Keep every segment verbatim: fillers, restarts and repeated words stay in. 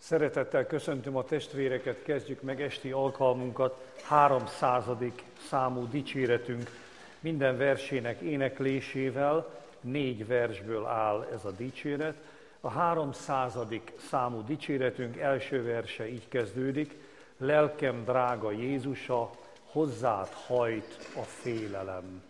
Szeretettel köszöntöm a testvéreket, kezdjük meg esti alkalmunkat, háromszázadik számú dicséretünk minden versének éneklésével, négy versből áll ez a dicséret. A háromszázadik számú dicséretünk első verse így kezdődik: lelkem drága Jézusa, hozzád hajt a félelem.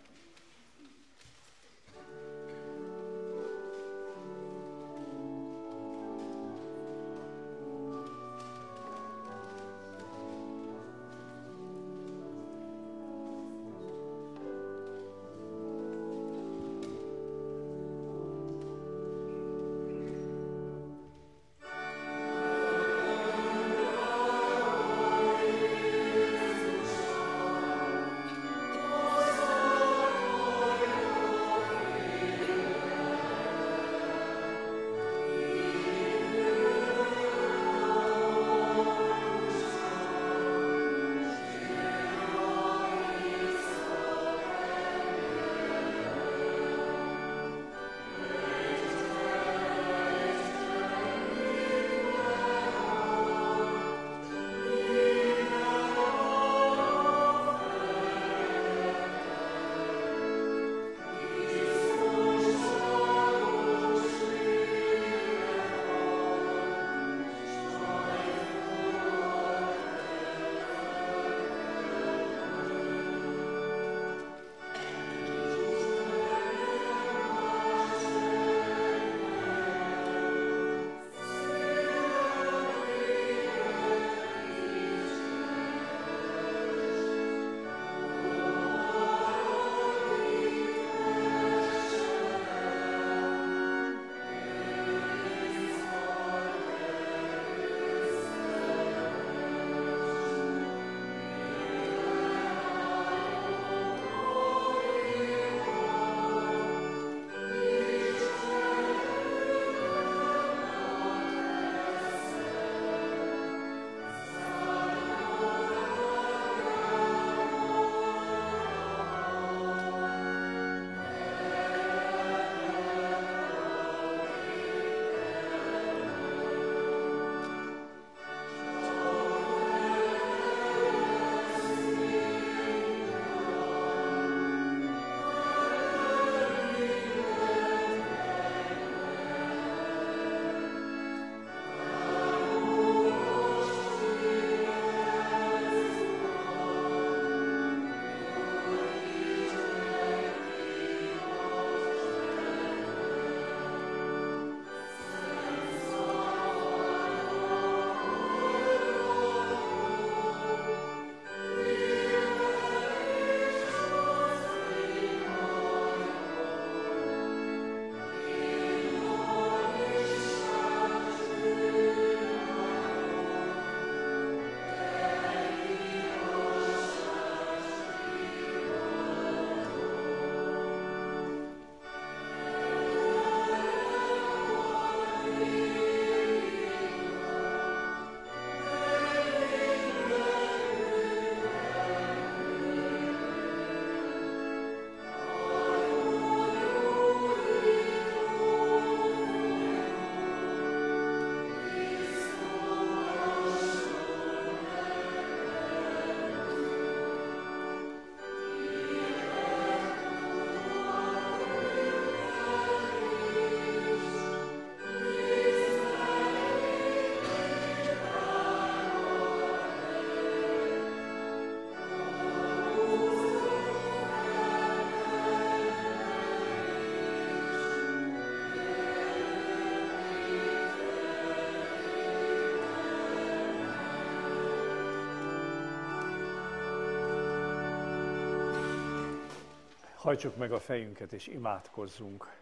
Hajtsuk meg a fejünket és imádkozzunk.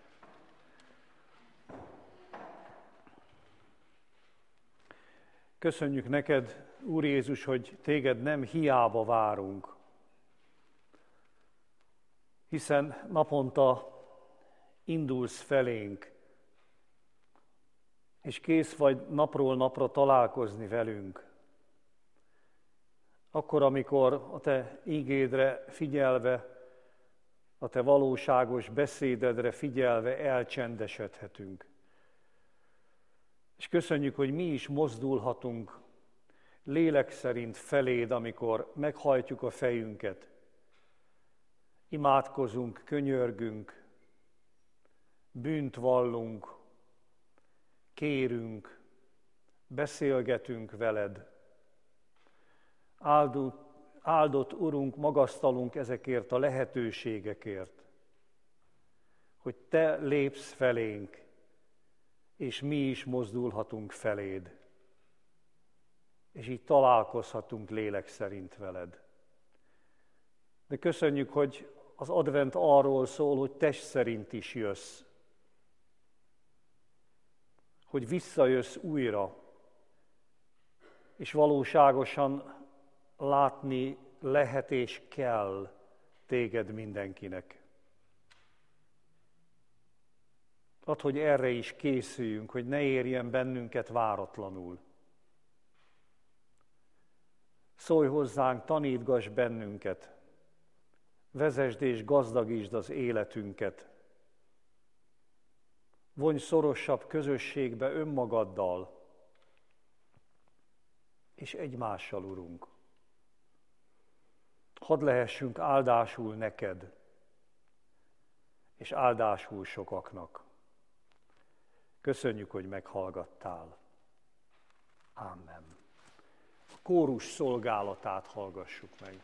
Köszönjük neked, Úr Jézus, hogy téged nem hiába várunk, hiszen naponta indulsz felénk, és kész vagy napról napra találkozni velünk. Akkor, amikor a te ígédre figyelve, a te valóságos beszédedre figyelve elcsendesedhetünk. És köszönjük, hogy mi is mozdulhatunk lélek szerint feléd, amikor meghajtjuk a fejünket. Imádkozunk, könyörgünk, bűnt vallunk, kérünk, beszélgetünk veled. Áldott, áldott Urunk, magasztalunk ezekért a lehetőségekért, hogy Te lépsz felénk, és mi is mozdulhatunk feléd, és így találkozhatunk lélek szerint veled. De köszönjük, hogy az advent arról szól, hogy test szerint is jössz, hogy visszajössz újra, és valóságosan látni lehet és kell téged mindenkinek. Add, hogy erre is készüljünk, hogy ne érjen bennünket váratlanul. Szólj hozzánk, tanítgass bennünket, vezesd és gazdagítsd az életünket. Vonj szorosabb közösségbe önmagaddal és egymással, Urunk. Hadd lehessünk áldásul neked, és áldásul sokaknak. Köszönjük, hogy meghallgattál. Amen. A kórus szolgálatát hallgassuk meg.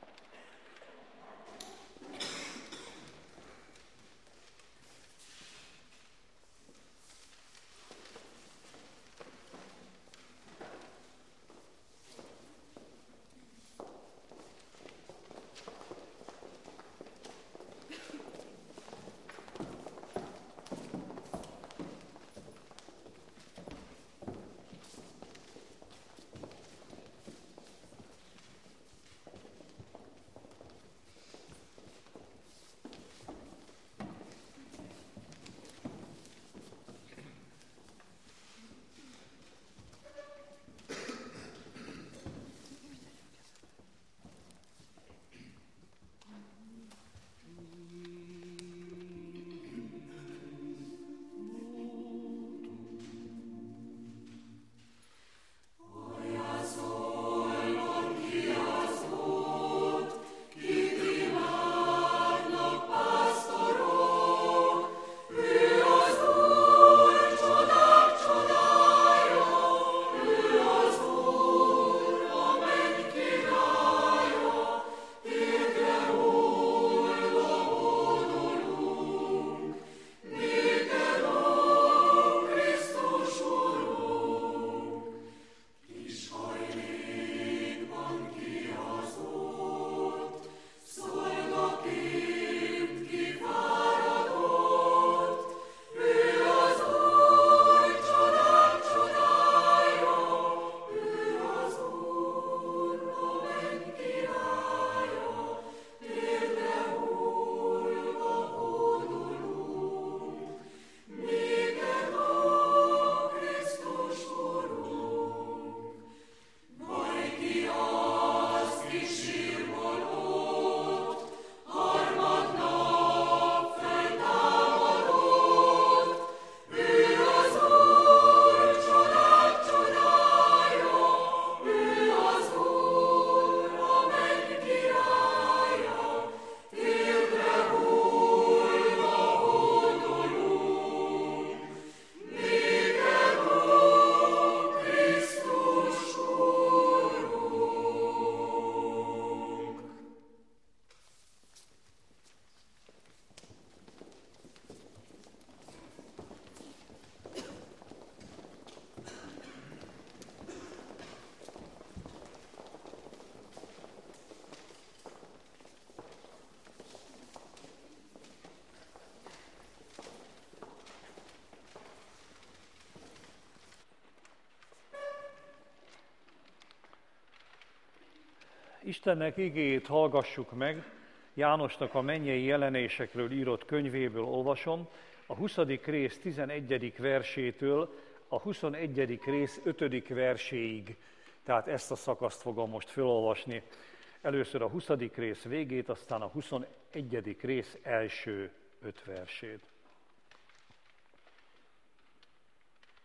Istennek igéjét hallgassuk meg, Jánosnak a mennyei jelenésekről írott könyvéből olvasom, a huszadik rész tizenegyedik versétől a huszonegyedik rész ötödik verséig. Tehát ezt a szakaszt fogom most felolvasni. Először a huszadik rész végét, aztán a huszonegyedik rész első öt versét.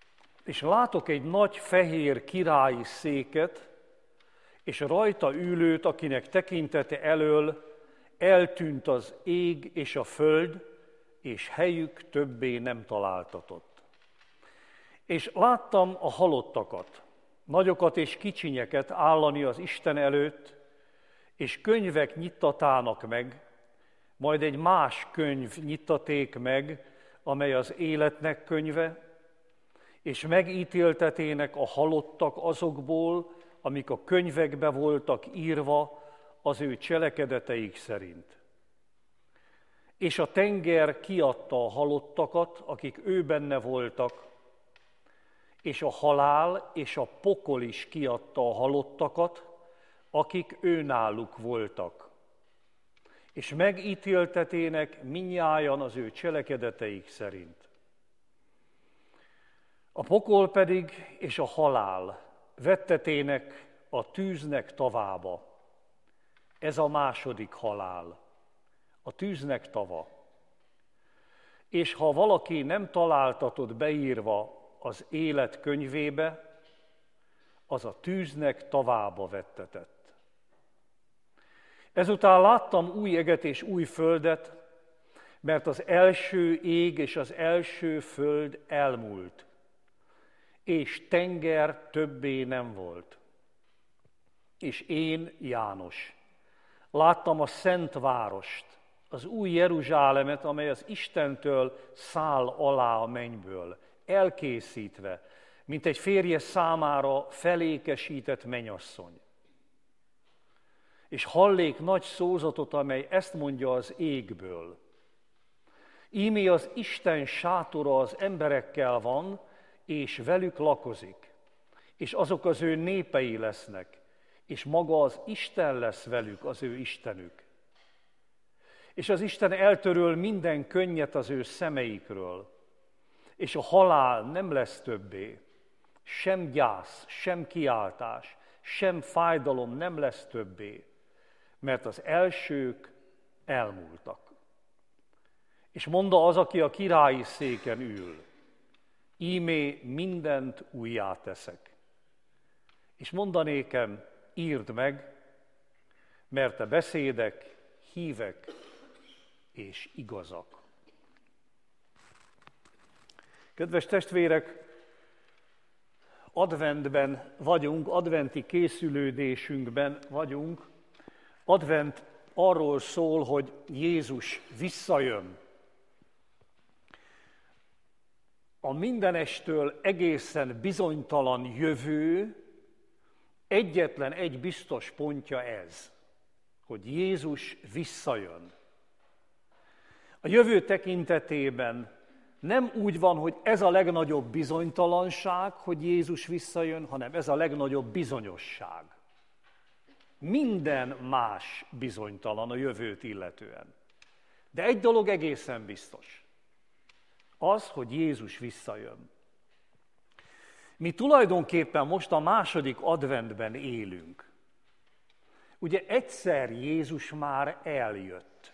és látok egy nagy fehér királyi széket, és rajta ülőt, akinek tekintete elől eltűnt az ég és a föld, és helyük többé nem találtatott. És láttam a halottakat, nagyokat és kicsinyeket állani az Isten előtt, és könyvek nyittatának meg, majd egy más könyv nyittaték meg, amely az életnek könyve, és megítéltetének a halottak azokból, amik a könyvekbe voltak írva az ő cselekedeteik szerint. És a tenger kiadta a halottakat, akik ő benne voltak, és a halál és a pokol is kiadta a halottakat, akik őnáluk voltak. És megítéltetének mindnyájan az ő cselekedeteik szerint. A pokol pedig és a halál vettetének a tűznek tavába. Ez a második halál, a tűznek tava. És ha valaki nem találtatott beírva az élet könyvébe, az a tűznek tavába vettetett. Ezután láttam új eget és új földet, mert az első ég és az első föld elmúlt, és tenger többé nem volt. És én, János, láttam a szent várost, az új Jeruzsálemet, amely az Istentől száll alá a mennyből, elkészítve, mint egy férje számára felékesített mennyasszony. És hallék nagy szózatot, amely ezt mondja az égből. Ímé az Isten sátora az emberekkel van, és velük lakozik, és azok az ő népei lesznek, és maga az Isten lesz velük, az ő Istenük. És az Isten eltöröl minden könnyet az ő szemeikről, és a halál nem lesz többé, sem gyász, sem kiáltás, sem fájdalom nem lesz többé, mert az elsők elmúltak. És mondta az, aki a királyi széken ül, íme mindent újjá teszek. És mondanékem, írd meg, mert a beszédek hívek és igazak. Kedves testvérek, adventben vagyunk, adventi készülődésünkben vagyunk. Advent arról szól, hogy Jézus visszajön. A mindenestől egészen bizonytalan jövő egyetlen egy biztos pontja ez, hogy Jézus visszajön. A jövő tekintetében nem úgy van, hogy ez a legnagyobb bizonytalanság, hogy Jézus visszajön, hanem ez a legnagyobb bizonyosság. Minden más bizonytalan a jövőt illetően. De egy dolog egészen biztos. Az, hogy Jézus visszajön. Mi tulajdonképpen most a második adventben élünk. Ugye egyszer Jézus már eljött.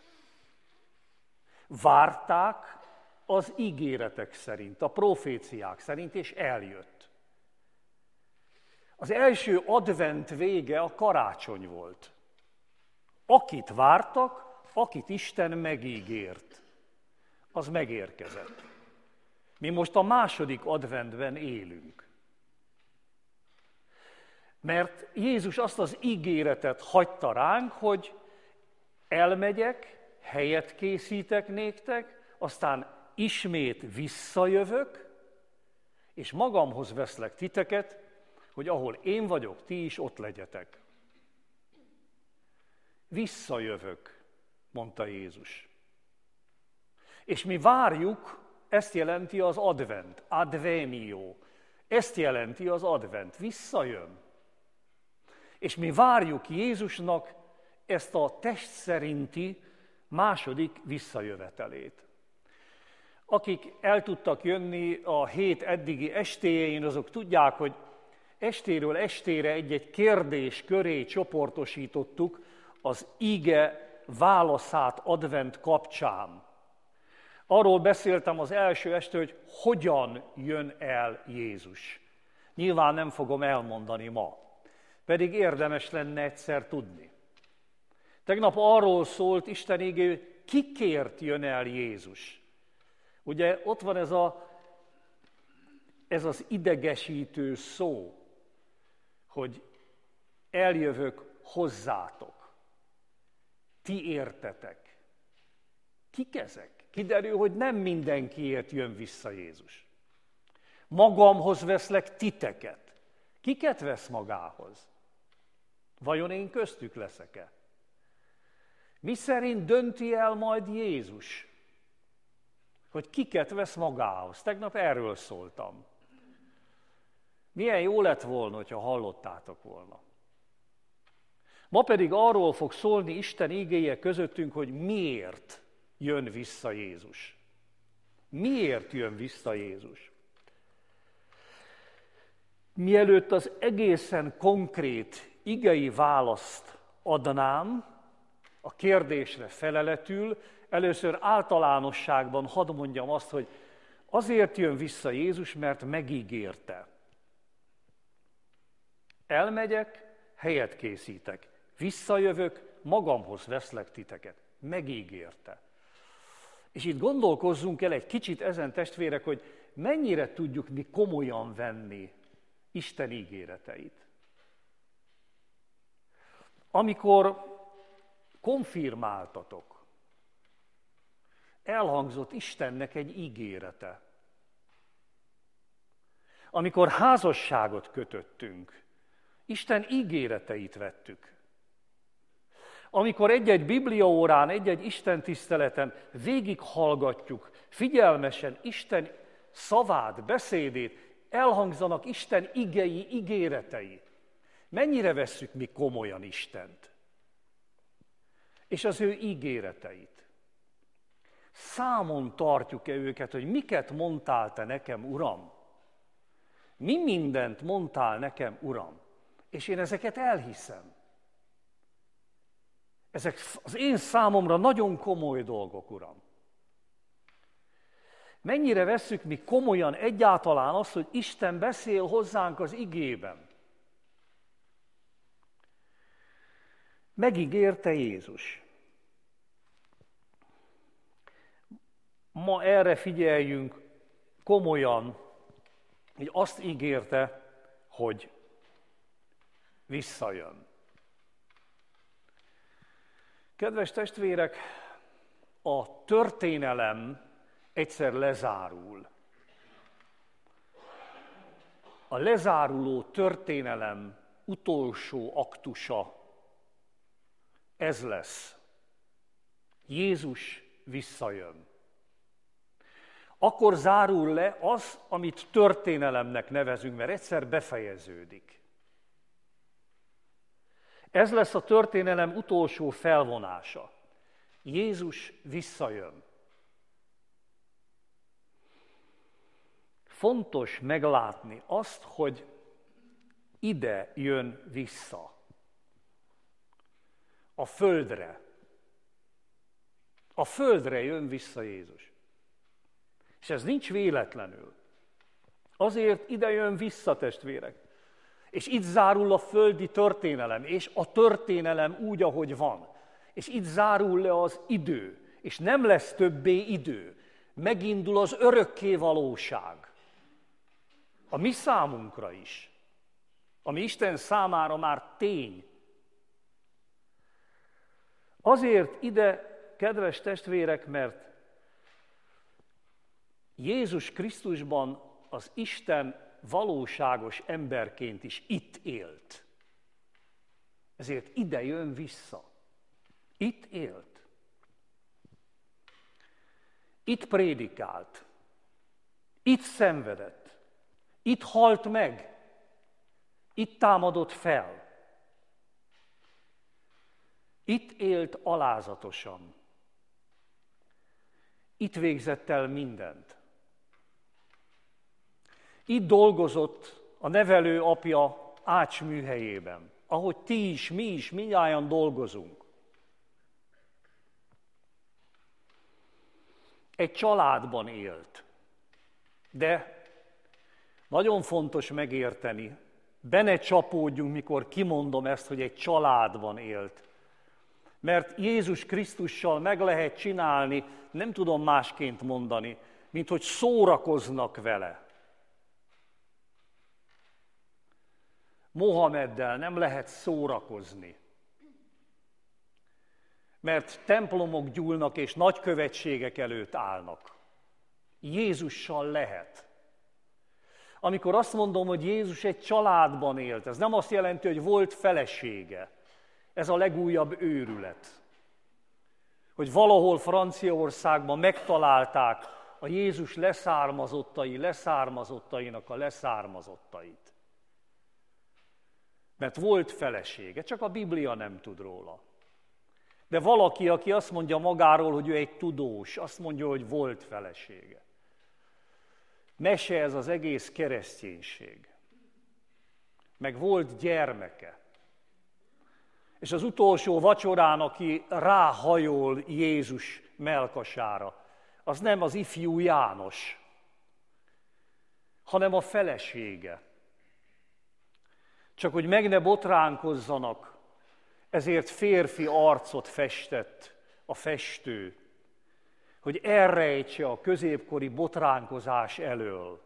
Várták az ígéretek szerint, a proféciák szerint, és eljött. Az első advent vége a karácsony volt. Akit vártak, akit Isten megígért, az megérkezett. Mi most a második adventben élünk. Mert Jézus azt az ígéretet hagyta ránk, hogy elmegyek, helyet készítek néktek, aztán ismét visszajövök, és magamhoz veszlek titeket, hogy ahol én vagyok, ti is ott legyetek. Visszajövök, mondta Jézus. És mi várjuk, ezt jelenti az advent, advenio. Ezt jelenti az advent, visszajön. És mi várjuk Jézusnak ezt a test szerinti második visszajövetelét. Akik el tudtak jönni a hét eddigi estéjén, azok tudják, hogy estéről estére egy-egy kérdés köré csoportosítottuk az ige válaszát advent kapcsán. Arról beszéltem az első este, hogy hogyan jön el Jézus. Nyilván nem fogom elmondani ma, pedig érdemes lenne egyszer tudni. Tegnap arról szólt Isten igéje, kikért jön el Jézus. Ugye ott van ez, a, ez az idegesítő szó, hogy eljövök hozzátok, ti értetek. Kik ezek? Kiderül, hogy nem mindenkiért jön vissza Jézus. Magamhoz veszlek titeket. Kiket vesz magához? Vajon én köztük leszek-e? Mi szerint dönti el majd Jézus, hogy kiket vesz magához? Tegnap erről szóltam. Milyen jó lett volna, hogyha hallottátok volna. Ma pedig arról fog szólni Isten igéje közöttünk, hogy miért jön vissza Jézus. Miért jön vissza Jézus? Mielőtt az egészen konkrét igei választ adnám, a kérdésre feleletül, először általánosságban hadd mondjam azt, hogy azért jön vissza Jézus, mert megígérte. Elmegyek, helyet készítek, visszajövök, magamhoz veszlek titeket. Megígérte. És itt gondolkozzunk el egy kicsit ezen, testvérek, hogy mennyire tudjuk mi komolyan venni Isten ígéreteit. Amikor konfirmáltatok, elhangzott Istennek egy ígérete. Amikor házasságot kötöttünk, Isten ígéreteit vettük. Amikor egy-egy bibliaórán, egy-egy istentiszteleten végighallgatjuk figyelmesen Isten szavát, beszédét, elhangzanak Isten igei, ígéretei. Mennyire vesszük mi komolyan Istent? És az ő ígéreteit. Számon tartjuk-e őket, hogy miket mondtál te nekem, Uram? Mi mindent mondtál nekem, Uram? És én ezeket elhiszem. Ezek az én számomra nagyon komoly dolgok, Uram. Mennyire vesszük mi komolyan egyáltalán azt, hogy Isten beszél hozzánk az igében? Megígérte Jézus. Ma erre figyeljünk komolyan, hogy azt ígérte, hogy visszajön. Kedves testvérek, a történelem egyszer lezárul. A lezáruló történelem utolsó aktusa ez lesz. Jézus visszajön. Akkor zárul le az, amit történelemnek nevezünk, mert egyszer befejeződik. Ez lesz a történelem utolsó felvonása. Jézus visszajön. Fontos meglátni azt, hogy ide jön vissza. A földre. A földre jön vissza Jézus. És ez nincs véletlenül. Azért ide jön vissza, testvérek. És itt zárul a földi történelem, és a történelem úgy, ahogy van. És itt zárul le az idő, és nem lesz többé idő. Megindul az örökké valóság. A mi számunkra is. Ami Isten számára már tény. Azért ide, kedves testvérek, mert Jézus Krisztusban az Isten valóságos emberként is itt élt. Ezért ide jön vissza. Itt élt. Itt prédikált. Itt szenvedett. Itt halt meg. Itt támadott fel. Itt élt alázatosan. Itt végzett el mindent. Itt dolgozott a nevelő apja ácsműhelyében, ahogy ti is, mi is, mindnyájan dolgozunk. egy családban élt. De nagyon fontos megérteni, be ne csapódjunk, mikor kimondom ezt, hogy egy családban élt. Mert Jézus Krisztussal meg lehet csinálni, nem tudom másként mondani, mint hogy szórakoznak vele. Mohameddel nem lehet szórakozni, mert templomok gyúlnak és nagykövetségek előtt állnak. Jézussal lehet. Amikor azt mondom, hogy Jézus egy családban élt, ez nem azt jelenti, hogy volt felesége. Ez a legújabb őrület. Hogy valahol Franciaországban megtalálták a Jézus leszármazottai, leszármazottainak a leszármazottait. Mert volt felesége, csak a Biblia nem tud róla. De valaki, aki azt mondja magáról, hogy ő egy tudós, azt mondja, hogy volt felesége. Mese ez az egész kereszténység. Meg volt gyermeke. És az utolsó vacsorán, aki ráhajol Jézus mellkasára, az nem az ifjú János, hanem a felesége. Csak hogy meg ne botránkozzanak, ezért férfi arcot festett a festő, hogy elrejtse a középkori botránkozás elől.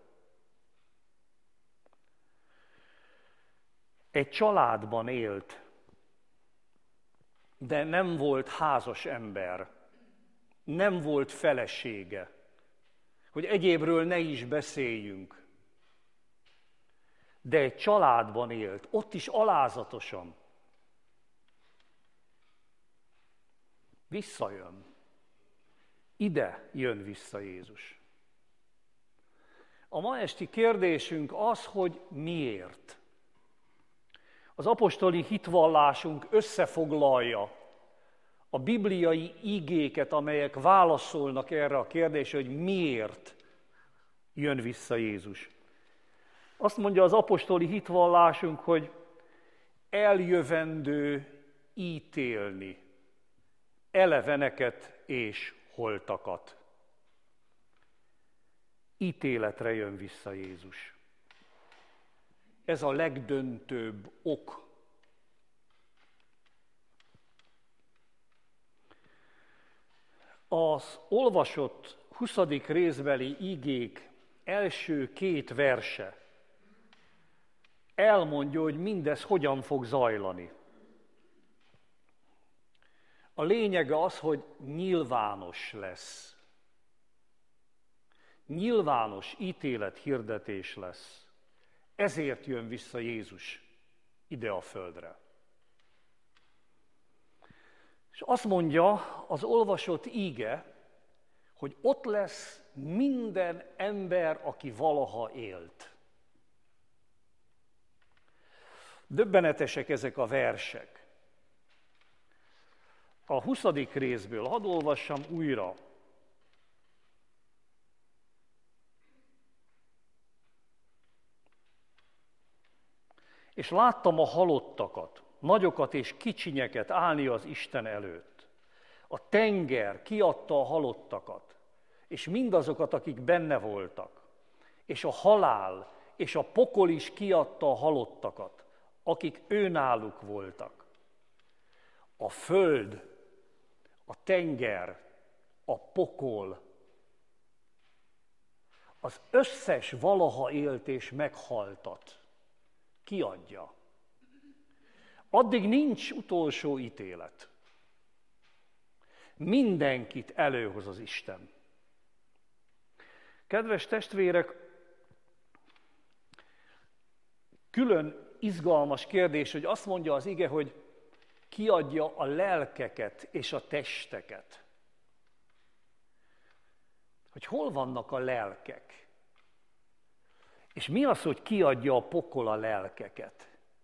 Egy családban élt, de nem volt házas ember, nem volt felesége, hogy egyébről ne is beszéljünk. De egy családban élt, ott is alázatosan. Visszajön. Ide jön vissza Jézus. A ma esti kérdésünk az, hogy miért. Az apostoli hitvallásunk összefoglalja a bibliai igéket, amelyek válaszolnak erre a kérdésre, hogy miért jön vissza Jézus. Azt mondja az apostoli hitvallásunk, hogy eljövendő ítélni eleveneket és holtakat. Ítéletre jön vissza Jézus. Ez a legdöntőbb ok. Az olvasott huszadik részbeli igék első két verse elmondja, hogy mindez hogyan fog zajlani. A lényege az, hogy nyilvános lesz. Nyilvános ítélethirdetés lesz. Ezért jön vissza Jézus ide a földre. És azt mondja az olvasott íge, hogy ott lesz minden ember, aki valaha élt. Döbbenetesek ezek a versek. A huszadik részből hadd olvassam újra. És láttam a halottakat, nagyokat és kicsinyeket állni az Isten előtt. A tenger kiadta a halottakat, és mindazokat, akik benne voltak. És a halál és a pokol is kiadta a halottakat, akik őnáluk voltak. A föld, a tenger, a pokol, az összes valaha élt és meghaltat kiadja. Addig nincs utolsó ítélet. Mindenkit előhoz az Isten. Kedves testvérek, külön izgalmas kérdés, hogy azt mondja az ige, hogy kiadja a lelkeket és a testeket. Hogy hol vannak a lelkek? És mi az, hogy kiadja a pokol a lelkeket?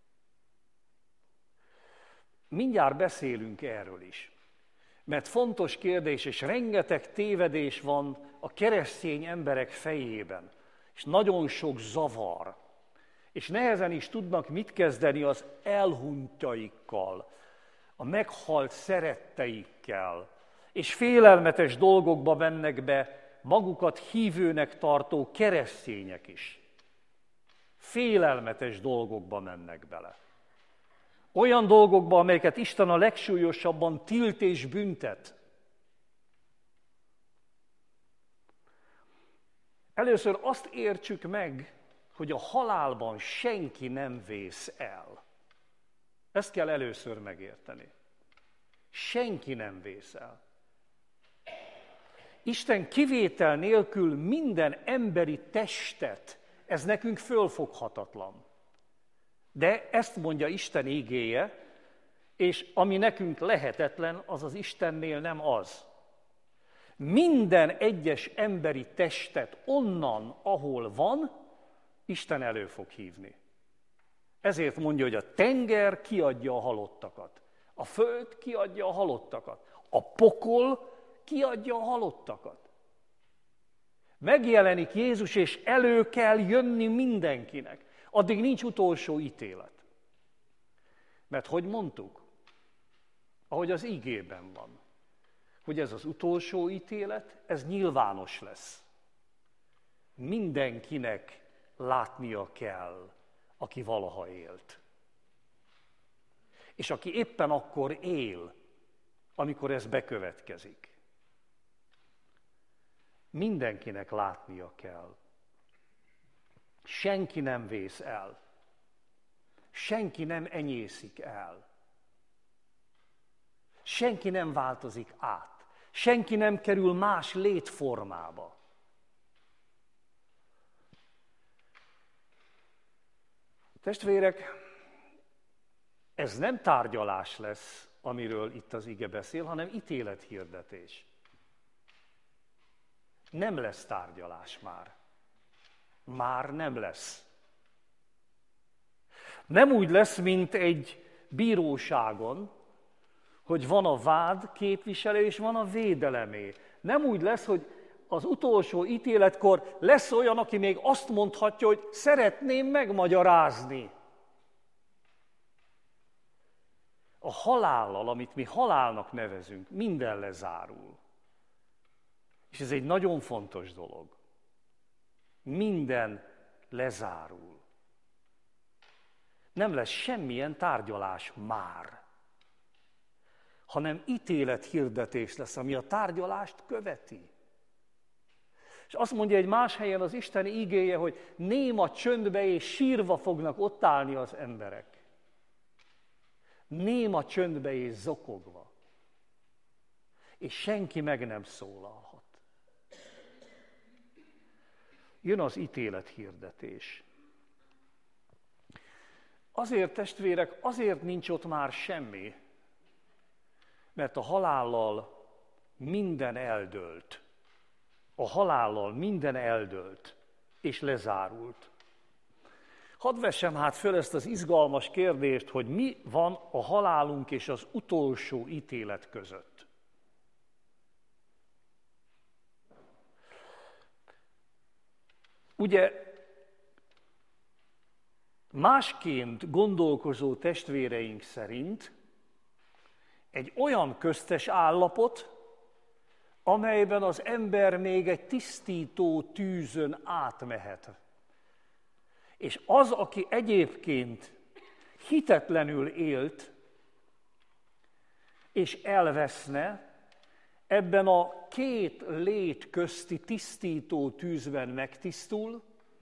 Mindjárt beszélünk erről is. Mert fontos kérdés, és rengeteg tévedés van a keresztény emberek fejében. És nagyon sok zavar. És nehezen is tudnak mit kezdeni az elhunytaikkal, a meghalt szeretteikkel, és félelmetes dolgokba mennek be magukat hívőnek tartó keresztények is. Félelmetes dolgokba mennek bele. Olyan dolgokba, amelyeket Isten a legsúlyosabban tilt és büntet. Először azt értsük meg, hogy a halálban senki nem vész el. Ezt kell először megérteni. Senki nem vész el. Isten kivétel nélkül minden emberi testet, ez nekünk fölfoghatatlan. De ezt mondja Isten igéje, és ami nekünk lehetetlen, az az Istennél nem az. Minden egyes emberi testet onnan, ahol van, Isten elő fog hívni. Ezért mondja, hogy a tenger kiadja a halottakat, a föld kiadja a halottakat, a pokol kiadja a halottakat. Megjelenik Jézus, és elő kell jönni mindenkinek. Addig nincs utolsó ítélet. Mert hogy mondtuk? Ahogy az igében van, hogy ez az utolsó ítélet, ez nyilvános lesz. Mindenkinek látnia kell, aki valaha élt. És aki éppen akkor él, amikor ez bekövetkezik. Mindenkinek látnia kell. Senki nem vész el. Senki nem enyészik el. Senki nem változik át. Senki nem kerül más létformába. Testvérek, ez nem tárgyalás lesz, amiről itt az ige beszél, hanem ítélethirdetés. Nem lesz tárgyalás már. Már nem lesz. Nem úgy lesz, mint egy bíróságon, hogy van a vád képviselő és van a védelemé. Nem úgy lesz, hogy az utolsó ítéletkor lesz olyan, aki még azt mondhatja, hogy szeretném megmagyarázni. A halállal, amit mi halálnak nevezünk, minden lezárul. És ez egy nagyon fontos dolog. Minden lezárul. Nem lesz semmilyen tárgyalás már, hanem ítélethirdetés lesz, ami a tárgyalást követi. És azt mondja egy más helyen az Isten igéje, hogy néma csöndbe és sírva fognak ott állni az emberek. Néma csöndbe és zokogva. És senki meg nem szólalhat. Jön az ítélethirdetés. Azért, testvérek, azért nincs ott már semmi, mert a halállal minden eldőlt. A halállal minden eldőlt, és lezárult. Hadd vessem hát föl ezt az izgalmas kérdést, hogy mi van a halálunk és az utolsó ítélet között. Ugye másként gondolkozó testvéreink szerint egy olyan köztes állapot, amelyben az ember még egy tisztító tűzön átmehet. És az, aki egyébként hitetlenül élt, és elveszne, ebben a két lét közti tisztító tűzben megtisztul,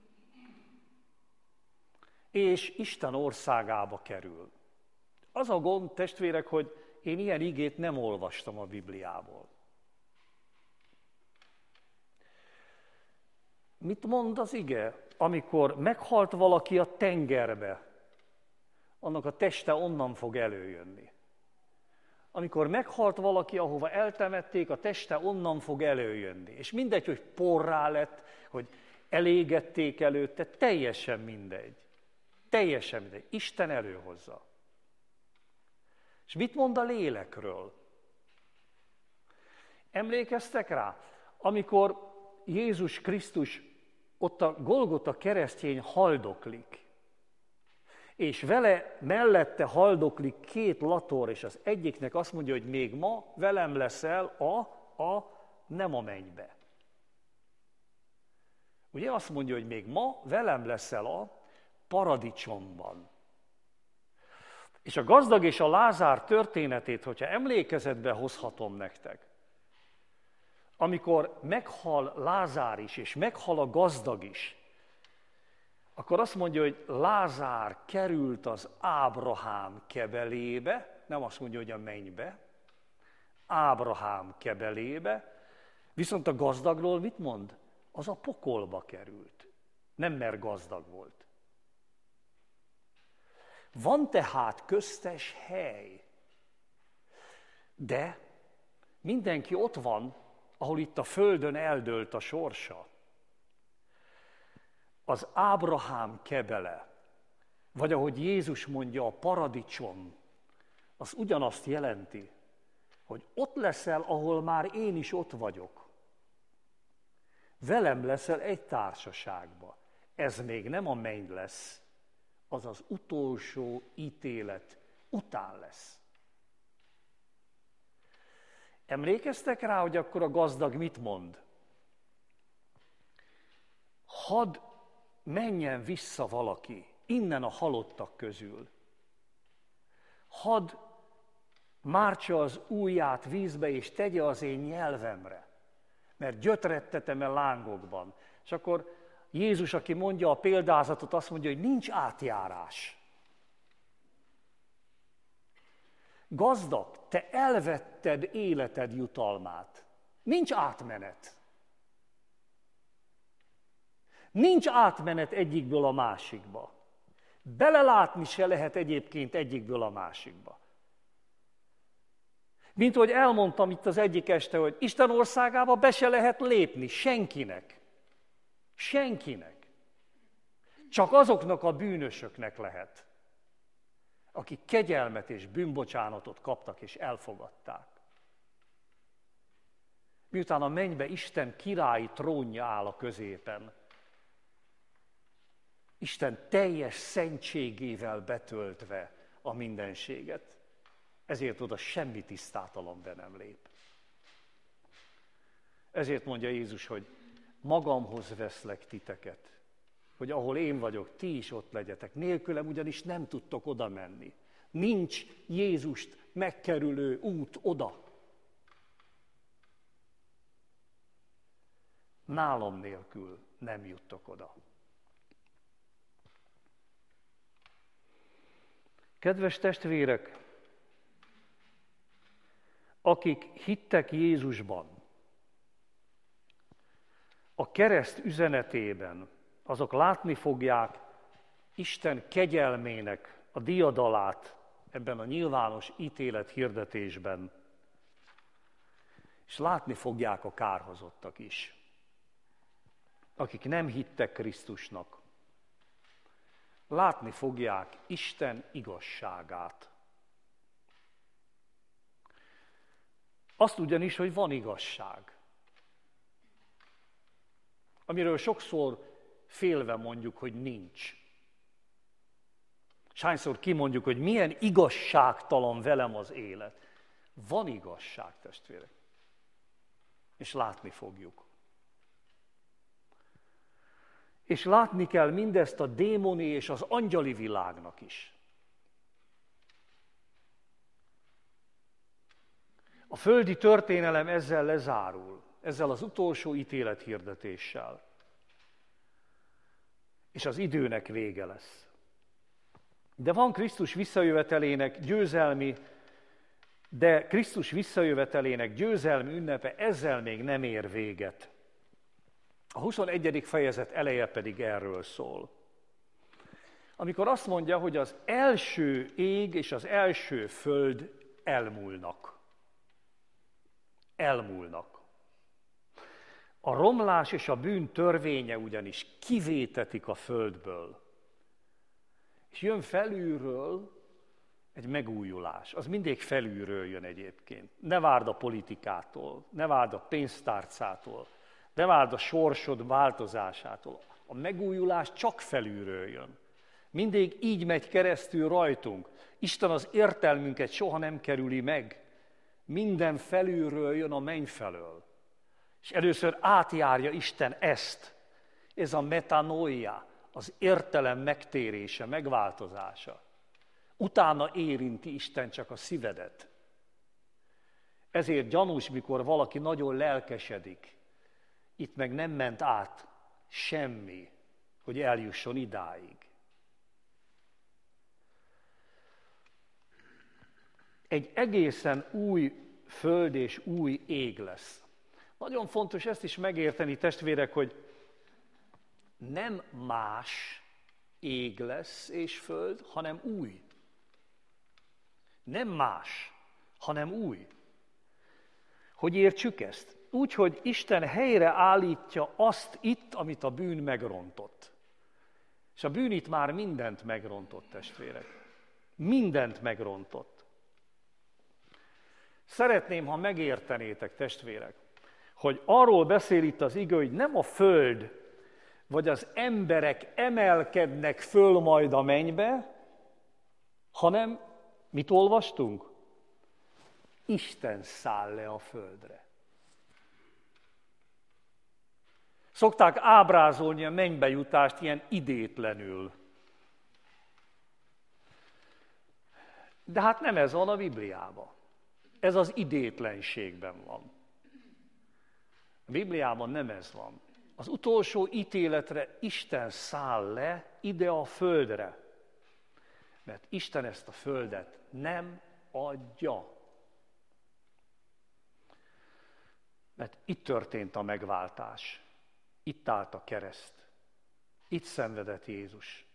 és Isten országába kerül. Az a gond, testvérek, hogy én ilyen igét nem olvastam a Bibliából. Mit mond az ige? Amikor meghalt valaki a tengerbe, annak a teste onnan fog előjönni. Amikor meghalt valaki, ahova eltemették, a teste onnan fog előjönni. És mindegy, hogy porrá lett, hogy elégették előtte, teljesen mindegy. Teljesen mindegy. Isten előhozza. És mit mond a lélekről? Emlékeztek rá? Amikor Jézus Krisztus ott a Golgota keresztjén haldoklik, És vele mellette haldoklik két lator, és az egyiknek azt mondja, hogy még ma velem leszel a, a nem a mennybe. Ugye azt mondja, hogy még ma velem leszel a paradicsomban. És a gazdag és a Lázár történetét, hogyha emlékezetbe hozhatom nektek, amikor meghal Lázár is, és meghal a gazdag is, akkor azt mondja, hogy Lázár került az Ábrahám kebelébe, nem azt mondja, hogy a mennybe, Ábrahám kebelébe, viszont a gazdagról mit mond? Az a pokolba került. Nem mert gazdag volt. Van tehát köztes hely, de mindenki ott van, ahol itt a földön eldőlt a sorsa. Az Ábrahám kebele, vagy ahogy Jézus mondja, a paradicsom, az ugyanazt jelenti, hogy ott leszel, ahol már én is ott vagyok. Velem leszel egy társaságba. Ez még nem a menny lesz, az az utolsó ítélet után lesz. Emlékeztek rá, hogy akkor a gazdag mit mond? Hadd menjen vissza valaki innen a halottak közül. Hadd mártsa az ujját vízbe, és tegye az én nyelvemre, mert gyötrettetem el lángokban. És akkor Jézus, aki mondja a példázatot, azt mondja, hogy nincs átjárás. Gazdag, te elvetted életed jutalmát. Nincs átmenet. Nincs átmenet egyikből a másikba. Belelátni se lehet egyébként egyikből a másikba. Mint ahogy elmondtam itt az egyik este, hogy Isten országába be se lehet lépni senkinek. Senkinek. Csak azoknak a bűnösöknek lehet, akik kegyelmet és bűnbocsánatot kaptak és elfogadták. Miután a mennybe Isten királyi trónja áll a középen, Isten teljes szentségével betöltve a mindenséget, ezért oda semmi tisztátalan be nem lép. Ezért mondja Jézus, hogy magamhoz veszlek titeket, hogy ahol én vagyok, ti is ott legyetek. Nélkülem ugyanis nem tudtok oda menni. Nincs Jézust megkerülő út oda. Nálam nélkül nem juttok oda. Kedves testvérek, akik hittek Jézusban, a kereszt üzenetében, azok látni fogják Isten kegyelmének a diadalát ebben a nyilvános ítélet hirdetésben, és látni fogják a kárhozottak is, akik nem hittek Krisztusnak. Látni fogják Isten igazságát. Azt ugyanis, hogy van igazság. Amiről sokszor félve mondjuk, hogy nincs. És hányszor kimondjuk, hogy milyen igazságtalan velem az élet. Van igazság, testvérek. És látni fogjuk. És látni kell mindezt a démoni és az angyali világnak is. A földi történelem ezzel lezárul, ezzel az utolsó ítélethirdetéssel. És az időnek vége lesz. De van Krisztus visszajövetelének győzelmi, de Krisztus visszajövetelének győzelmi ünnepe ezzel még nem ér véget. A huszonegyedik fejezet eleje pedig erről szól. Amikor azt mondja, hogy az első ég és az első föld elmúlnak. Elmúlnak. A romlás és a bűn törvénye ugyanis kivétetik a földből. És jön felülről egy megújulás. Az mindig felülről jön egyébként. Ne várd a politikától, ne várd a pénztárcától, ne várd a sorsod változásától. A megújulás csak felülről jön. Mindig így megy keresztül rajtunk. Isten az értelmünket soha nem kerüli meg. Minden felülről jön a menny felől. És először átjárja Isten ezt. Ez a metanoia, az értelem megtérése, megváltozása. Utána érinti Isten csak a szívedet. Ezért gyanús, mikor valaki nagyon lelkesedik. Itt meg nem ment át semmi, hogy eljusson idáig. Egy egészen új föld és új ég lesz. Nagyon fontos ezt is megérteni, testvérek, hogy nem más ég lesz és föld, hanem új. Nem más, hanem új. Hogy értsük ezt? Úgy, hogy Isten helyre állítja azt itt, amit a bűn megrontott. És a bűn itt már mindent megrontott, testvérek. Mindent megrontott. Szeretném, ha megértenétek, testvérek, hogy arról beszél itt az ige, hogy nem a föld vagy az emberek emelkednek föl majd a mennybe, hanem, mit olvastunk? Isten száll le a földre. Szokták ábrázolni a mennybe jutást ilyen idétlenül. De hát nem ez van a Bibliában. Ez az idétlenségben van. A Bibliában nem ez van. Az utolsó ítéletre Isten száll le ide a földre. Mert Isten ezt a földet nem adja. Mert itt történt a megváltás. Itt állt a kereszt. Itt szenvedett Jézus.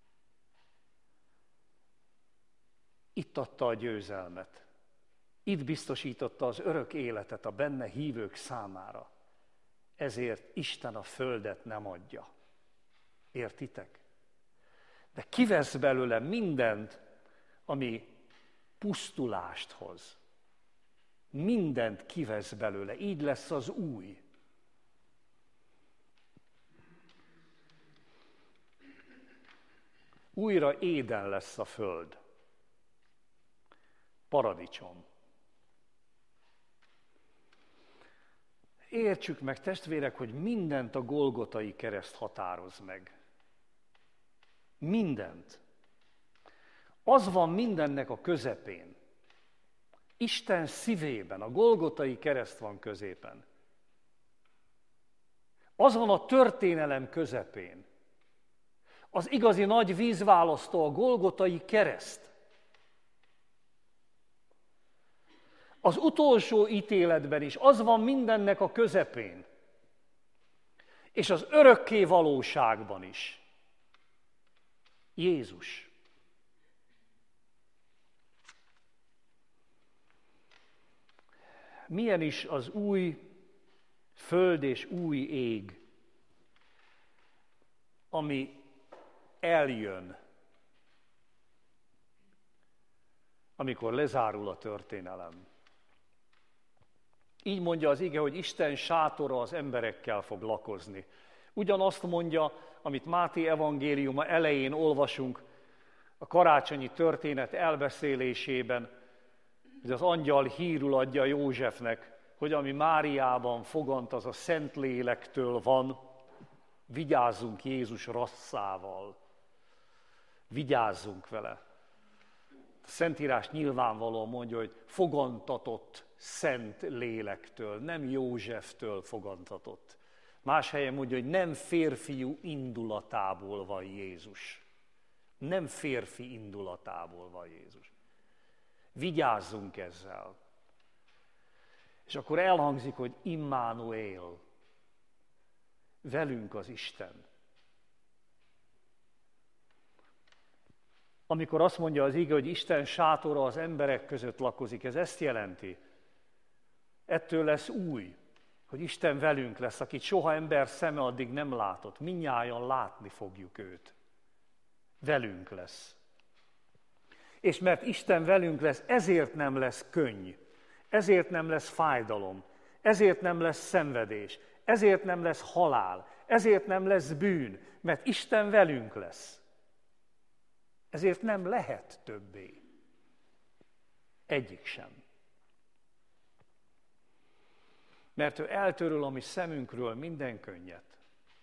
Itt adta a győzelmet. Itt biztosította az örök életet a benne hívők számára. Ezért Isten a földet nem adja. Értitek? De kivesz belőle mindent, ami pusztulást hoz. Mindent kivesz belőle. Így lesz az új. Újra éden lesz a föld. Paradicsom. Értsük meg, testvérek, hogy mindent a Golgotai kereszt határoz meg. Mindent. Az van mindennek a közepén. Isten szívében, a Golgotai kereszt van középen. Az van a történelem közepén. Az igazi nagy vízválasztó, a Golgotai kereszt. Az utolsó ítéletben is az van mindennek a közepén. És az örökké valóságban is. Jézus. Milyen is az új föld és új ég, ami eljön, amikor lezárul a történelem. Így mondja az ige, hogy Isten sátora az emberekkel fog lakozni. Ugyanazt mondja, amit Máté evangéliuma elején olvasunk, a karácsonyi történet elbeszélésében, hogy az angyal hírül adja Józsefnek, hogy ami Máriában fogant, az a Szentlélektől van, vigyázzunk Jézus rasszával. Vigyázzunk vele. A Szentírás nyilvánvalóan mondja, hogy fogantatott Szent Lélektől, nem Józseftől fogantatott. Más helyen mondja, hogy nem férfiú indulatából van Jézus. Nem férfi indulatából van Jézus. Vigyázzunk ezzel. És akkor elhangzik, hogy Immanuel. Velünk az Isten. Amikor azt mondja az ige, hogy Isten sátora az emberek között lakozik, ez ezt jelenti. Ettől lesz új, hogy Isten velünk lesz, akit soha ember szeme addig nem látott. Mindnyájan látni fogjuk őt. Velünk lesz. És mert Isten velünk lesz, ezért nem lesz könny, ezért nem lesz fájdalom, ezért nem lesz szenvedés, ezért nem lesz halál, ezért nem lesz bűn, mert Isten velünk lesz. Ezért nem lehet többé. Egyik sem. Mert ő eltöröl a mi szemünkről minden könnyet.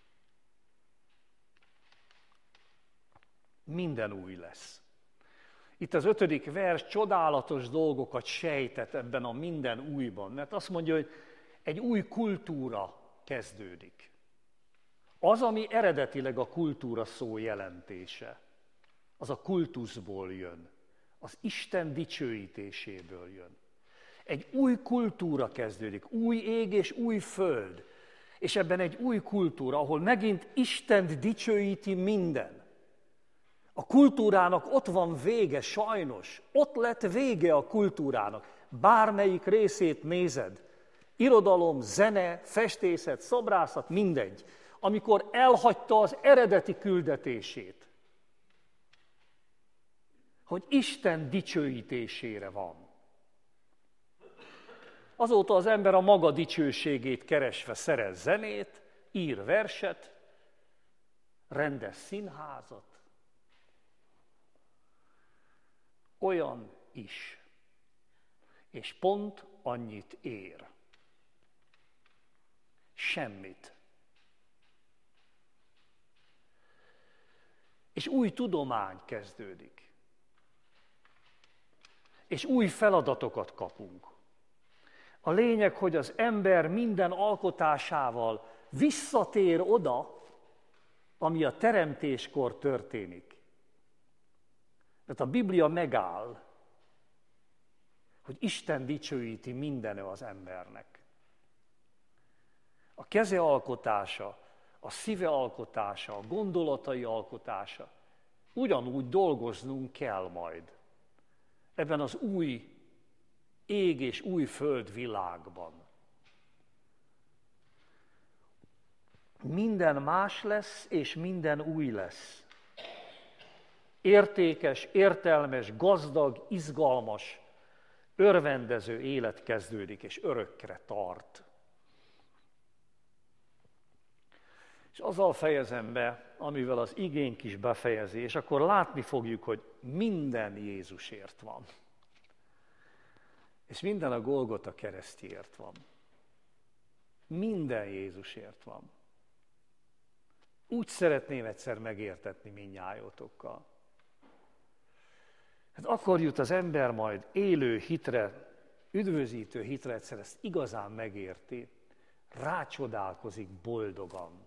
Minden új lesz. Itt az ötödik vers csodálatos dolgokat sejtett ebben a minden újban, mert azt mondja, hogy egy új kultúra kezdődik. Az, ami eredetileg a kultúra szó jelentése, az a kultuszból jön, az Isten dicsőítéséből jön. Egy új kultúra kezdődik, új ég és új föld, és ebben egy új kultúra, ahol megint Istent dicsőíti minden. A kultúrának ott van vége, sajnos. Ott lett vége a kultúrának. Bármelyik részét nézed. Irodalom, zene, festészet, szobrászat, mindegy. Amikor elhagyta az eredeti küldetését. Hogy Isten dicsőítésére van. Azóta az ember a maga dicsőségét keresve szerez zenét, ír verset, rendez színházat. Olyan is. És pont annyit ér. Semmit. És új tudomány kezdődik. És új feladatokat kapunk. A lényeg, hogy az ember minden alkotásával visszatér oda, ami a teremtéskor történik. Tehát a Biblia megáll, hogy Isten dicsőíti mindene az embernek. A keze alkotása, a szíve alkotása, a gondolatai alkotása, ugyanúgy dolgoznunk kell majd. Ebben az új ég és új föld világban. Minden más lesz, és minden új lesz. Értékes, értelmes, gazdag, izgalmas, örvendező élet kezdődik, és örökre tart. És azzal fejezem be, amivel az igénk is befejezi, és akkor látni fogjuk, hogy minden Jézusért van. És minden a Golgota keresztjéért van. Minden Jézusért van. Úgy szeretném egyszer megértetni mindnyájotokkal. Hát akkor jut az ember majd élő hitre, üdvözítő hitre, egyszer ezt igazán megérti, rácsodálkozik boldogan.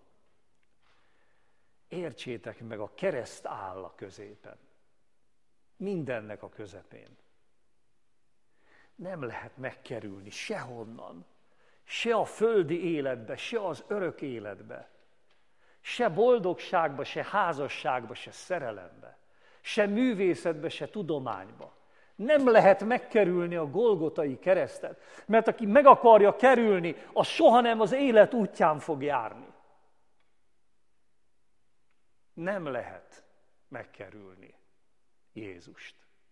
Értsétek meg, a kereszt áll a középen. Mindennek a közepén. Nem lehet megkerülni sehonnan. Se a földi életbe, se az örök életbe. Se boldogságba, se házasságba, se szerelembe. Se művészetbe, se tudományba. Nem lehet megkerülni a golgotai keresztet, mert aki meg akarja kerülni, az soha nem az élet útján fog járni. Nem lehet megkerülni Jézust.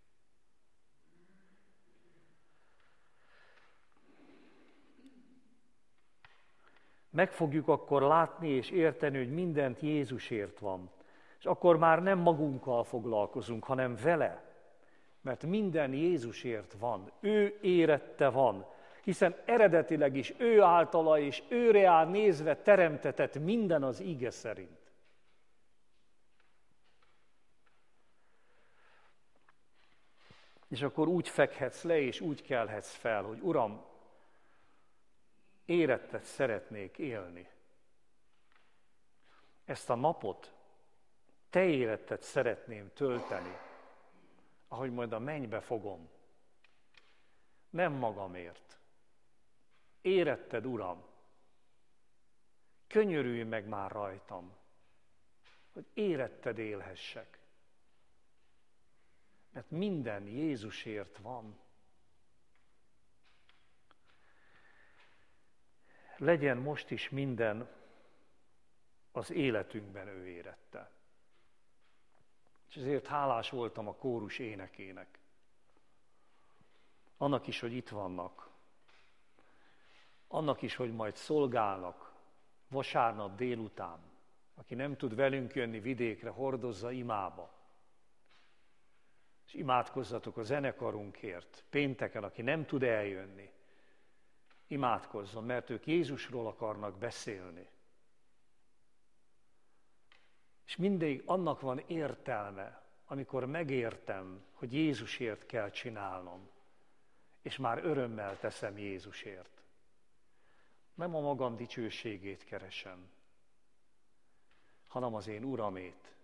Meg fogjuk akkor látni és érteni, hogy mindent Jézusért van. És akkor már nem magunkkal foglalkozunk, hanem vele. Mert minden Jézusért van. Ő érette van. Hiszen eredetileg is ő általa és őre áll nézve teremtetett minden az ige szerint. És akkor úgy fekhetsz le, és úgy kelhetsz fel, hogy Uram, érettet szeretnék élni. Ezt a napot te érettet szeretném tölteni, ahogy majd a mennybe fogom. Nem magamért. Éretted, Uram, könyörülj meg már rajtam, hogy éretted élhessek. Mert minden Jézusért van. Legyen most is minden az életünkben ő érette. És ezért hálás voltam a kórus énekének. Annak is, hogy itt vannak. Annak is, hogy majd szolgálnak vasárnap délután. Aki nem tud velünk jönni vidékre, hordozza imába. és imádkozzatok a zenekarunkért, pénteken, aki nem tud eljönni. Imádkozzon, mert ők Jézusról akarnak beszélni. És mindig annak van értelme, amikor megértem, hogy Jézusért kell csinálnom, és már örömmel teszem Jézusért. Nem a magam dicsőségét keresem, hanem az én Uramét.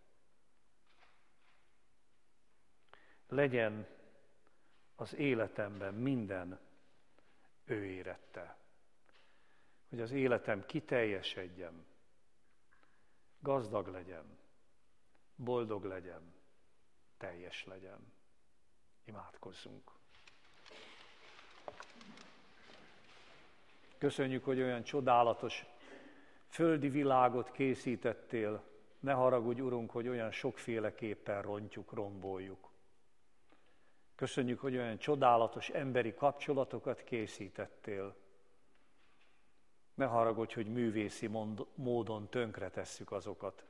Legyen az életemben minden ő érette, hogy az életem kiteljesedjen, gazdag legyen, boldog legyen, teljes legyen. Imádkozzunk. Köszönjük, hogy olyan csodálatos földi világot készítettél. Ne haragudj, Urunk, hogy olyan sokféleképpen rontjuk, romboljuk. Köszönjük, hogy olyan csodálatos emberi kapcsolatokat készítettél. Ne haragudj, hogy művészi módon tönkretesszük azokat.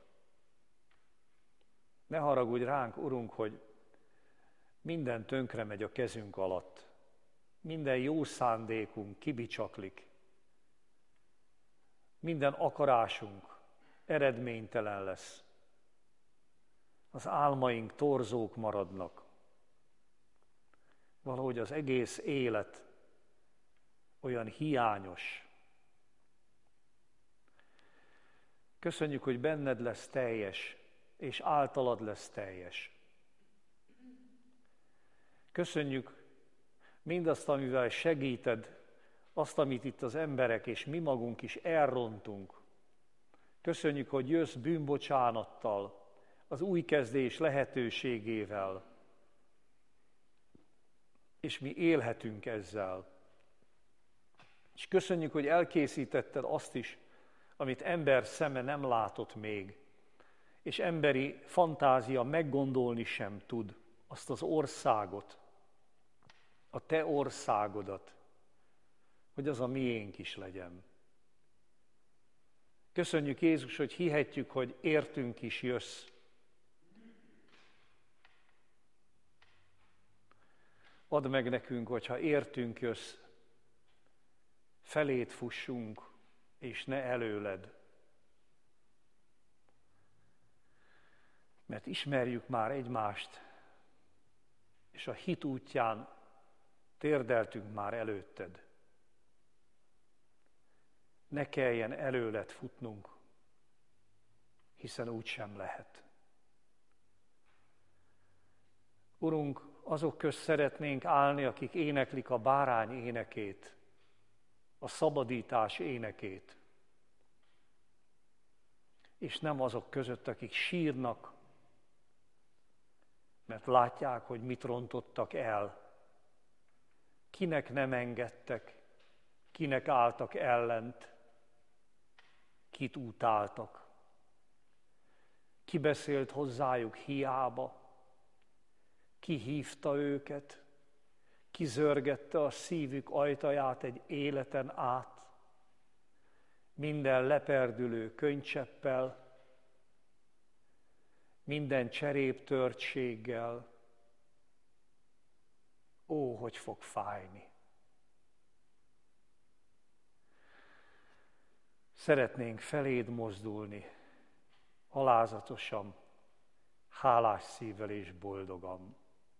Ne haragudj ránk, Urunk, hogy minden tönkre megy a kezünk alatt. Minden jó szándékunk kibicsaklik. Minden akarásunk eredménytelen lesz. Az álmaink torzók maradnak. Valahogy az egész élet olyan hiányos. Köszönjük, hogy benned lesz teljes, és általad lesz teljes. Köszönjük mindazt, amivel segíted azt, amit itt az emberek és mi magunk is elrontunk. Köszönjük, hogy jössz bűnbocsánattal, az új kezdés lehetőségével, és mi élhetünk ezzel. És köszönjük, hogy elkészítetted azt is, amit ember szeme nem látott még, és emberi fantázia meggondolni sem tud, azt az országot, a te országodat, hogy az a miénk is legyen. Köszönjük, Jézus, hogy hihetjük, hogy értünk is jössz. Add meg nekünk, hogyha értünk jössz, felét fussunk, és ne előled. Mert ismerjük már egymást, és a hit útján térdeltünk már előtted. Ne kelljen előled futnunk, hiszen úgy sem lehet. Urunk, azok közt szeretnénk állni, akik éneklik a bárány énekét, a szabadítás énekét, és nem azok között, akik sírnak, mert látják, hogy mit rontottak el, kinek nem engedtek, kinek álltak ellent, kit utáltak, ki beszélt hozzájuk hiába, ki hívta őket, ki zörgette a szívük ajtaját egy életen át, minden leperdülő könycseppel, minden cseréptörtséggel. Ó, hogy fog fájni! Szeretnénk feléd mozdulni, alázatosan, hálás szívvel és boldogan,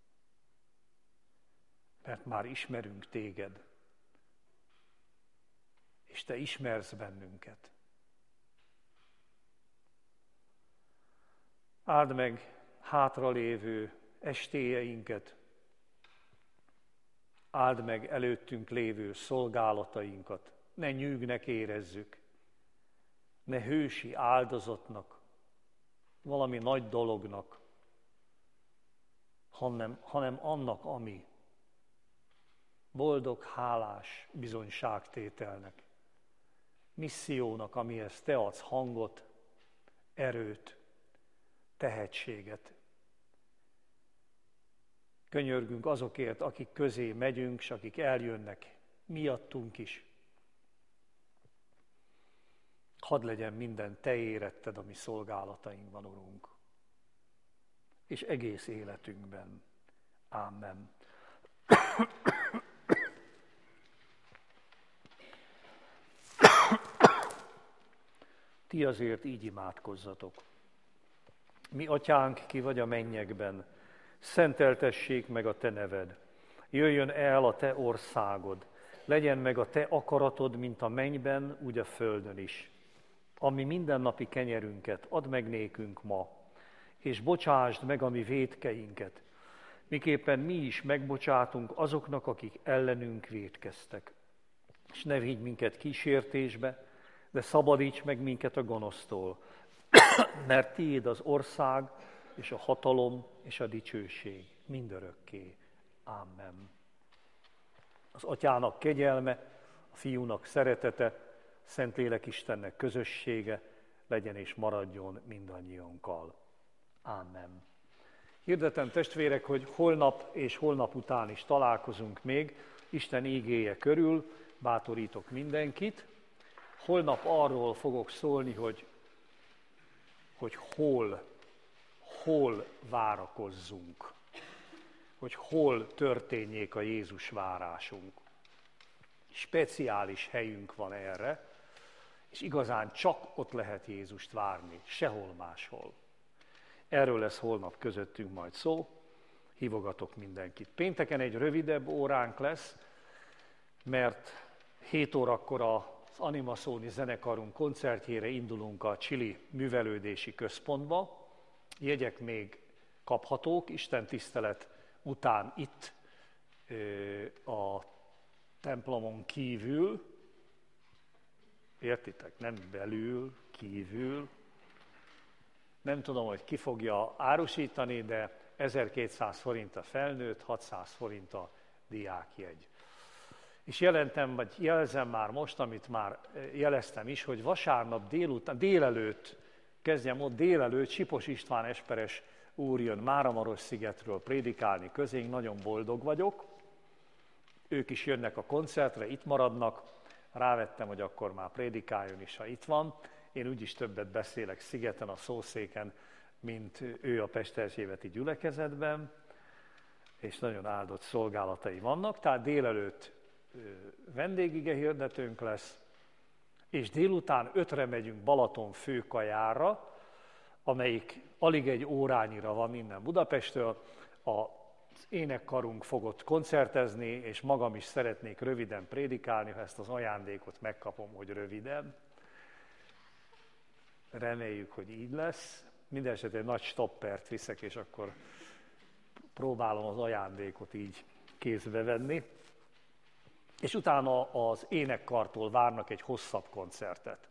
mert már ismerünk téged, és te ismersz bennünket. Áld meg hátralévő estéjeinket, áld meg előttünk lévő szolgálatainkat, ne nyűgnek érezzük, ne hősi áldozatnak, valami nagy dolognak, hanem, hanem annak, ami boldog, hálás bizonyságtételnek, missziónak, amihez te adsz hangot, erőt, tehetséget. Könyörgünk azokért, akik közé megyünk, s akik eljönnek miattunk is. Hadd legyen minden te éretted a mi szolgálatainkban, Urunk, és egész életünkben. Amen. Ti azért így imádkozzatok. Mi atyánk, ki vagy a mennyekben, szenteltessék meg a te neved. Jöjjön el a te országod, legyen meg a te akaratod, mint a mennyben, úgy a földön is. Ami mindennapi kenyerünket add meg nékünk ma, és bocsásd meg a mi vétkeinket, miképpen mi is megbocsátunk azoknak, akik ellenünk vétkeztek. És ne vigy minket kísértésbe, de szabadíts meg minket a gonosztól, mert tiéd az ország, és a hatalom, és a dicsőség mindörökké. Amen. Az Atyának kegyelme, a Fiúnak szeretete, Szentlélek Istennek közössége legyen és maradjon mindannyiunkkal. Amen. Hirdetem, testvérek, hogy holnap és holnap után is találkozunk még Isten ígéje körül, bátorítok mindenkit. Holnap arról fogok szólni, hogy, hogy hol, hol várakozzunk, hogy hol történjék a Jézus várásunk. Speciális helyünk van erre, és igazán csak ott lehet Jézust várni, sehol máshol. Erről lesz holnap közöttünk majd szó, hívogatok mindenkit. Pénteken egy rövidebb óránk lesz, mert hét órakor az Animaszóni zenekarunk koncertjére indulunk a Csili Művelődési Központba. Jegyek még kaphatók, Isten tisztelet után itt a templomon kívül, értitek, nem belül, kívül. Nem tudom, hogy ki fogja árusítani, de ezerkétszáz forint a felnőtt, hatszáz forint a diákjegy. És jelentem, vagy jelzem már most, amit már jeleztem is, hogy vasárnap délután, délelőtt, kezdjem ott délelőtt, Sipos István esperes úr jön Máramarosszigetről prédikálni közénk, nagyon boldog vagyok. Ők is jönnek a koncertre, itt maradnak, rávettem, hogy akkor már prédikáljon is, ha itt van. Én úgyis többet beszélek szigeten, a szószéken, mint ő a Pesterzsébeti gyülekezetben, és nagyon áldott szolgálatai vannak. Tehát délelőtt vendégige hirdetőnk lesz, és délután ötre megyünk Balaton főkajára, amelyik alig egy órányira van innen Budapesttől. Az énekkarunk fogott koncertezni, és magam is szeretnék röviden prédikálni, ha ezt az ajándékot megkapom, hogy röviden. Reméljük, hogy így lesz. Mindenesetre egy nagy stoppert viszek, és akkor próbálom az ajándékot így kézbe venni. És utána az énekkartól várnak egy hosszabb koncertet.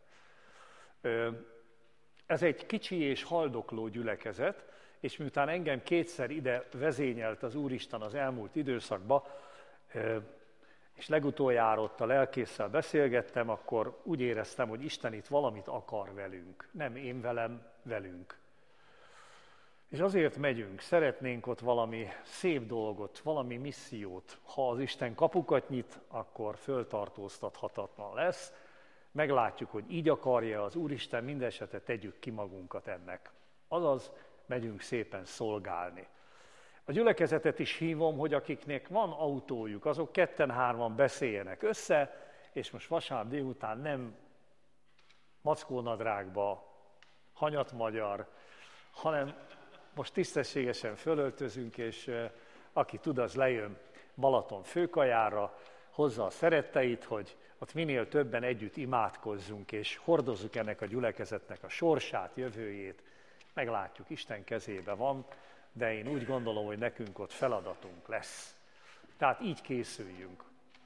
Ez egy kicsi és haldokló gyülekezet, és miután engem kétszer ide vezényelt az Úristen az elmúlt időszakban, és legutoljára ott a lelkésszel beszélgettem, akkor úgy éreztem, hogy Isten itt valamit akar velünk. Nem én velem, velünk. És azért megyünk, szeretnénk ott valami szép dolgot, valami missziót. Ha az Isten kapukat nyit, akkor föltartóztathatatlan lesz. Meglátjuk, hogy így akarja az Úristen, mindesetre tegyük ki magunkat ennek. Azaz, megyünk szépen szolgálni. A gyülekezetet is hívom, hogy akiknek van autójuk, azok ketten-hárman beszéljenek össze, és most vasárnap délután nem mackónadrágba, hanyatmagyar, hanem most tisztességesen fölöltözünk, és aki tud, az lejön Balaton főkajára, hozza a szeretteit, hogy ott minél többen együtt imádkozzunk, és hordozzuk ennek a gyülekezetnek a sorsát, jövőjét. Meglátjuk, Isten kezébe van, de én úgy gondolom, hogy nekünk ott feladatunk lesz. Tehát így készüljünk.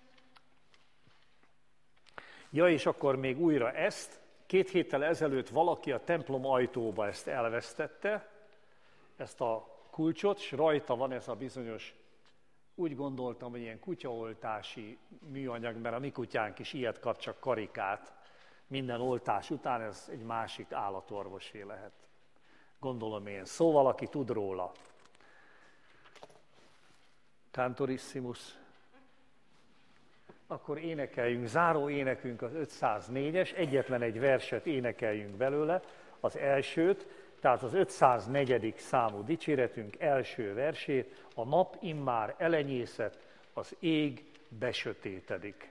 Ja, és akkor még újra ezt, két héttel ezelőtt valaki a templom ajtóba ezt elvesztette, ezt a kulcsot, és rajta van ez a bizonyos, úgy gondoltam, hogy ilyen kutyaoltási műanyag, mert a mi kutyánk is ilyet kap, csak karikát. Minden oltás után ez egy másik állatorvosé lehet. Gondolom én. Szóval, aki tud róla. Cantorissimus. Akkor énekeljünk, záró énekünk az ötszáznégyes, egyetlen egy verset énekeljünk belőle, az elsőt. tehát az ötszáznegyedik számú dicséretünk első versét, a nap immár elenyészett, az ég besötétedik.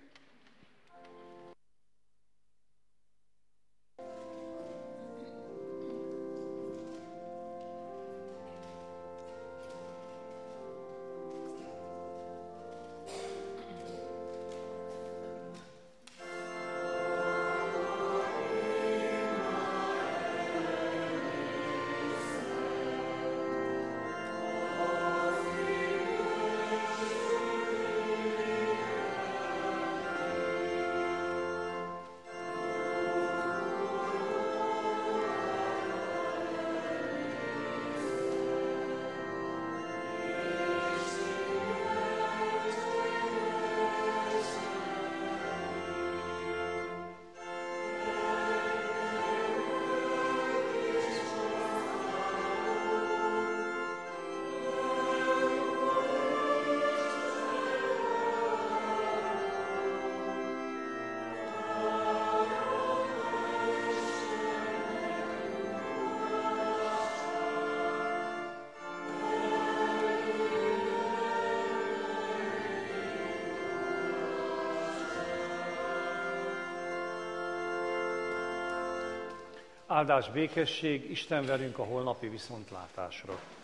Áldás, békesség, Isten velünk a holnapi viszontlátásra.